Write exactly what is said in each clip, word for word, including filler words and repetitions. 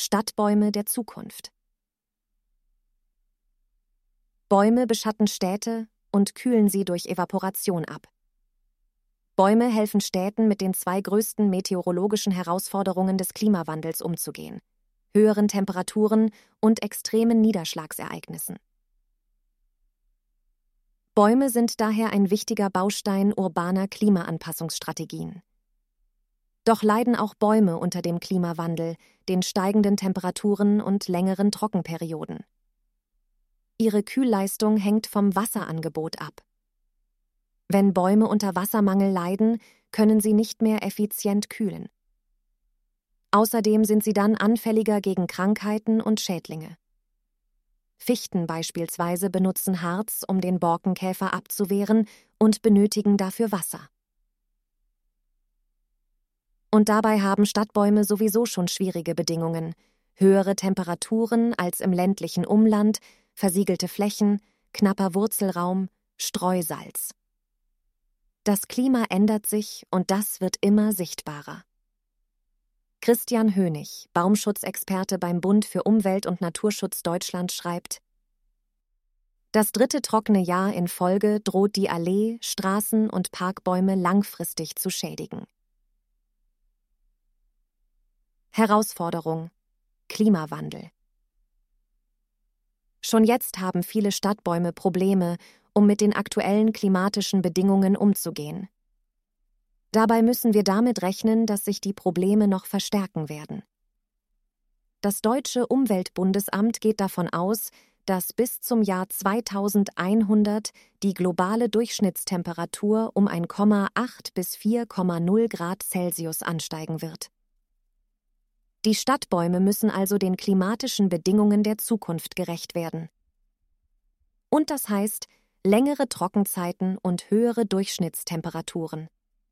Stadtbäume der Zukunft. Bäume beschatten Städte und kühlen sie durch Evaporation ab. Bäume helfen Städten, mit den zwei größten meteorologischen Herausforderungen des Klimawandels umzugehen: höheren Temperaturen und extremen Niederschlagsereignissen. Bäume sind daher ein wichtiger Baustein urbaner Klimaanpassungsstrategien. Doch leiden auch Bäume unter dem Klimawandel, den steigenden Temperaturen und längeren Trockenperioden. Ihre Kühlleistung hängt vom Wasserangebot ab. Wenn Bäume unter Wassermangel leiden, können sie nicht mehr effizient kühlen. Außerdem sind sie dann anfälliger gegen Krankheiten und Schädlinge. Fichten beispielsweise benutzen Harz, um den Borkenkäfer abzuwehren, und benötigen dafür Wasser. Und dabei haben Stadtbäume sowieso schon schwierige Bedingungen: höhere Temperaturen als im ländlichen Umland, versiegelte Flächen, knapper Wurzelraum, Streusalz. Das Klima ändert sich und das wird immer sichtbarer. Christian Hönig, Baumschutzexperte beim Bund für Umwelt und Naturschutz Deutschland, schreibt: Das dritte trockene Jahr in Folge droht die Allee-, Straßen- und Parkbäume langfristig zu schädigen. Herausforderung: Klimawandel. Schon jetzt haben viele Stadtbäume Probleme, um mit den aktuellen klimatischen Bedingungen umzugehen. Dabei müssen wir damit rechnen, dass sich die Probleme noch verstärken werden. Das Deutsche Umweltbundesamt geht davon aus, dass bis zum Jahr zweitausendeinhundert die globale Durchschnittstemperatur um eins Komma acht bis vier Komma null Grad Celsius ansteigen wird. Die Stadtbäume müssen also den klimatischen Bedingungen der Zukunft gerecht werden. Und das heißt längere Trockenzeiten und höhere Durchschnittstemperaturen.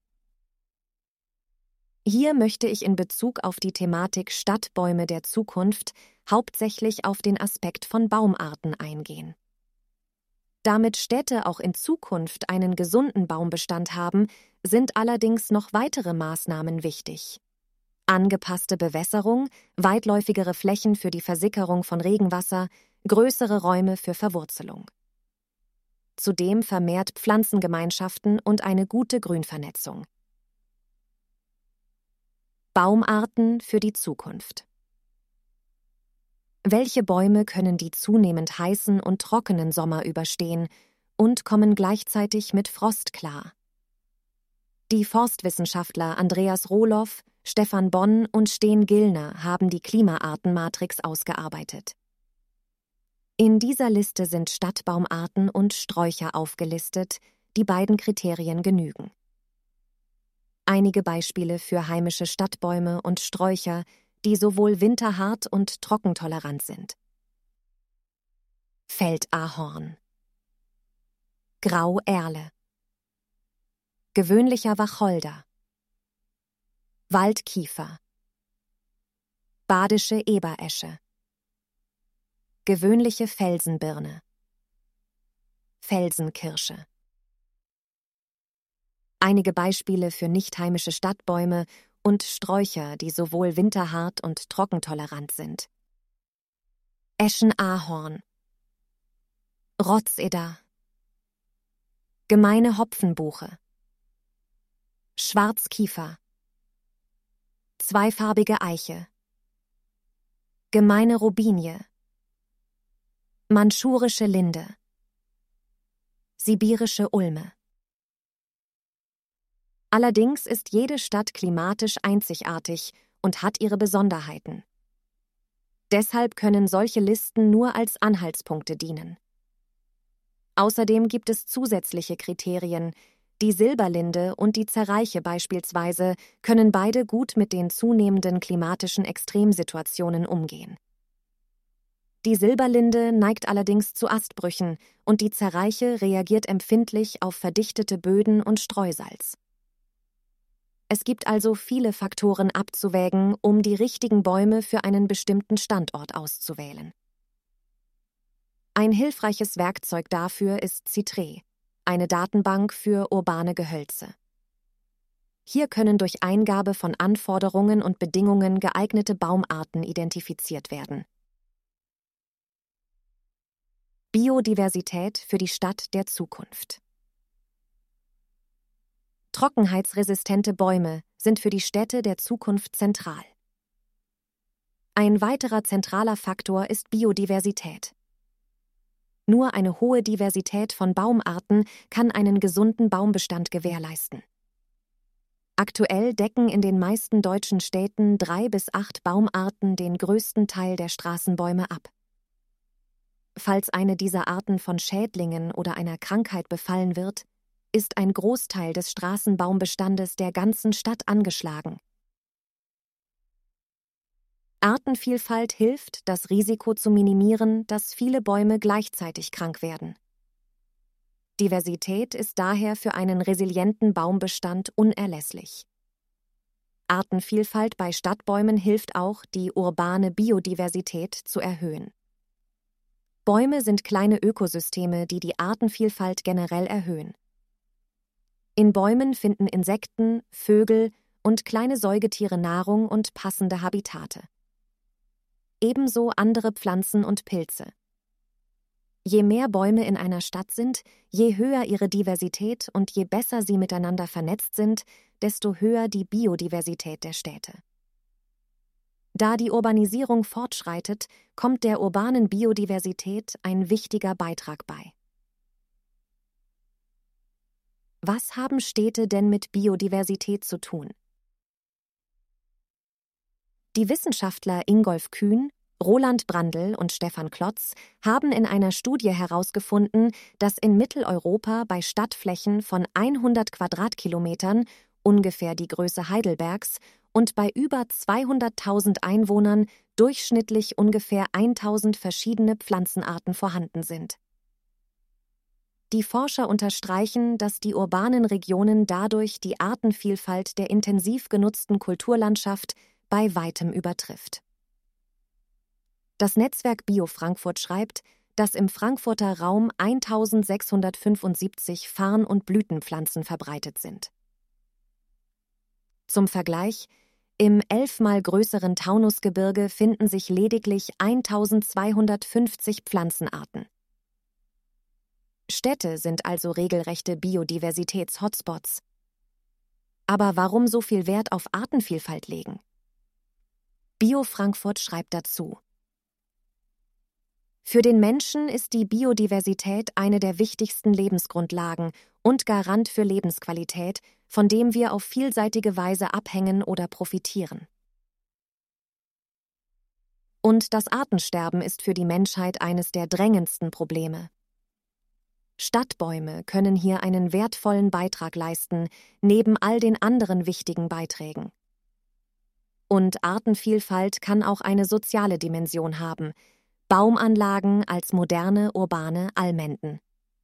Hier möchte ich in Bezug auf die Thematik Stadtbäume der Zukunft hauptsächlich auf den Aspekt von Baumarten eingehen. Damit Städte auch in Zukunft einen gesunden Baumbestand haben, sind allerdings noch weitere Maßnahmen wichtig: angepasste Bewässerung, weitläufigere Flächen für die Versickerung von Regenwasser, größere Räume für Verwurzelung. Zudem vermehrt Pflanzengemeinschaften und eine gute Grünvernetzung. Baumarten für die Zukunft. Welche Bäume können die zunehmend heißen und trockenen Sommer überstehen und kommen gleichzeitig mit Frost klar? Die Forstwissenschaftler Andreas Rohloff, Stefan Bonn und Sten Gillner haben die Klimaartenmatrix ausgearbeitet. In dieser Liste sind Stadtbaumarten und Sträucher aufgelistet, die beiden Kriterien genügen. Einige Beispiele für heimische Stadtbäume und Sträucher, die sowohl winterhart und trockentolerant sind: Feldahorn, Grauerle, gewöhnlicher Wacholder, Waldkiefer, badische Eberesche, gewöhnliche Felsenbirne, Felsenkirsche. Einige Beispiele für nicht heimische Stadtbäume und Sträucher, die sowohl winterhart und trockentolerant sind: Eschenahorn, Rotzeder, gemeine Hopfenbuche, Schwarzkiefer, zweifarbige Eiche, gemeine Robinie, mandschurische Linde, sibirische Ulme. Allerdings ist jede Stadt klimatisch einzigartig und hat ihre Besonderheiten. Deshalb können solche Listen nur als Anhaltspunkte dienen. Außerdem gibt es zusätzliche Kriterien. Die Silberlinde und die Zerreiche beispielsweise können beide gut mit den zunehmenden klimatischen Extremsituationen umgehen. Die Silberlinde neigt allerdings zu Astbrüchen und die Zerreiche reagiert empfindlich auf verdichtete Böden und Streusalz. Es gibt also viele Faktoren abzuwägen, um die richtigen Bäume für einen bestimmten Standort auszuwählen. Ein hilfreiches Werkzeug dafür ist Citré, eine Datenbank für urbane Gehölze. Hier können durch Eingabe von Anforderungen und Bedingungen geeignete Baumarten identifiziert werden. Biodiversität für die Stadt der Zukunft. Trockenheitsresistente Bäume sind für die Städte der Zukunft zentral. Ein weiterer zentraler Faktor ist Biodiversität. Nur eine hohe Diversität von Baumarten kann einen gesunden Baumbestand gewährleisten. Aktuell decken in den meisten deutschen Städten drei bis acht Baumarten den größten Teil der Straßenbäume ab. Falls eine dieser Arten von Schädlingen oder einer Krankheit befallen wird, ist ein Großteil des Straßenbaumbestandes der ganzen Stadt angeschlagen. Artenvielfalt hilft, das Risiko zu minimieren, dass viele Bäume gleichzeitig krank werden. Diversität ist daher für einen resilienten Baumbestand unerlässlich. Artenvielfalt bei Stadtbäumen hilft auch, die urbane Biodiversität zu erhöhen. Bäume sind kleine Ökosysteme, die die Artenvielfalt generell erhöhen. In Bäumen finden Insekten, Vögel und kleine Säugetiere Nahrung und passende Habitate. Ebenso andere Pflanzen und Pilze. Je mehr Bäume in einer Stadt sind, je höher ihre Diversität und je besser sie miteinander vernetzt sind, desto höher die Biodiversität der Städte. Da die Urbanisierung fortschreitet, kommt der urbanen Biodiversität ein wichtiger Beitrag bei. Was haben Städte denn mit Biodiversität zu tun? Die Wissenschaftler Ingolf Kühn, Roland Brandl und Stefan Klotz haben in einer Studie herausgefunden, dass in Mitteleuropa bei Stadtflächen von hundert Quadratkilometern, ungefähr die Größe Heidelbergs, und bei über zweihunderttausend Einwohnern durchschnittlich ungefähr tausend verschiedene Pflanzenarten vorhanden sind. Die Forscher unterstreichen, dass die urbanen Regionen dadurch die Artenvielfalt der intensiv genutzten Kulturlandschaft bei weitem übertrifft. Das Netzwerk Bio Frankfurt schreibt, dass im Frankfurter Raum eintausendsechshundertfünfundsiebzig Farn- und Blütenpflanzen verbreitet sind. Zum Vergleich: Im elfmal größeren Taunusgebirge finden sich lediglich eintausendzweihundertfünfzig Pflanzenarten. Städte sind also regelrechte Biodiversitäts-Hotspots. Aber warum so viel Wert auf Artenvielfalt legen? Bio Frankfurt schreibt dazu: Für den Menschen ist die Biodiversität eine der wichtigsten Lebensgrundlagen und Garant für Lebensqualität, von dem wir auf vielseitige Weise abhängen oder profitieren. Und das Artensterben ist für die Menschheit eines der drängendsten Probleme. Stadtbäume können hier einen wertvollen Beitrag leisten, neben all den anderen wichtigen Beiträgen. Und Artenvielfalt kann auch eine soziale Dimension haben: Baumanlagen als moderne urbane Allmenden.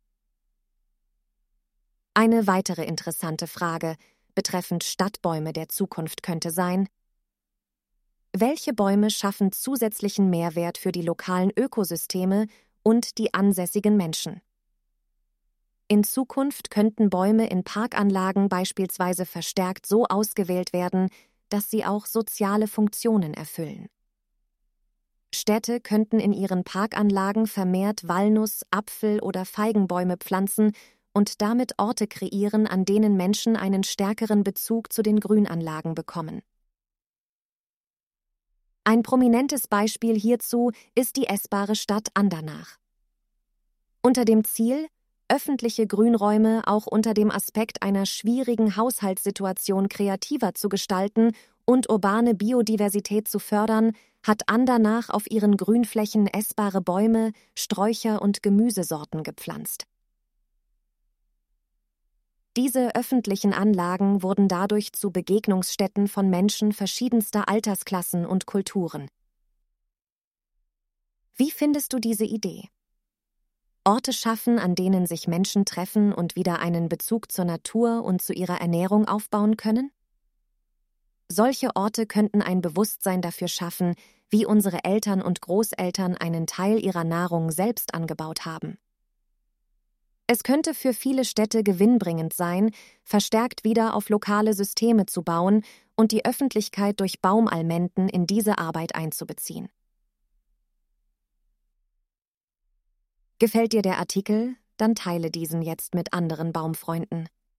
Eine weitere interessante Frage betreffend Stadtbäume der Zukunft könnte sein: Welche Bäume schaffen zusätzlichen Mehrwert für die lokalen Ökosysteme und die ansässigen Menschen? In Zukunft könnten Bäume in Parkanlagen beispielsweise verstärkt so ausgewählt werden, dass sie auch soziale Funktionen erfüllen. Städte könnten in ihren Parkanlagen vermehrt Walnuss-, Apfel- oder Feigenbäume pflanzen und damit Orte kreieren, an denen Menschen einen stärkeren Bezug zu den Grünanlagen bekommen. Ein prominentes Beispiel hierzu ist die essbare Stadt Andernach. Unter dem Ziel, öffentliche Grünräume auch unter dem Aspekt einer schwierigen Haushaltssituation kreativer zu gestalten und urbane Biodiversität zu fördern, hat Andernach auf ihren Grünflächen essbare Bäume, Sträucher und Gemüsesorten gepflanzt. Diese öffentlichen Anlagen wurden dadurch zu Begegnungsstätten von Menschen verschiedenster Altersklassen und Kulturen. Wie findest du diese Idee? Orte schaffen, an denen sich Menschen treffen und wieder einen Bezug zur Natur und zu ihrer Ernährung aufbauen können? Solche Orte könnten ein Bewusstsein dafür schaffen, wie unsere Eltern und Großeltern einen Teil ihrer Nahrung selbst angebaut haben. Es könnte für viele Städte gewinnbringend sein, verstärkt wieder auf lokale Systeme zu bauen und die Öffentlichkeit durch Baumalmenden in diese Arbeit einzubeziehen. Gefällt dir der Artikel? Dann teile diesen jetzt mit anderen Baumfreunden.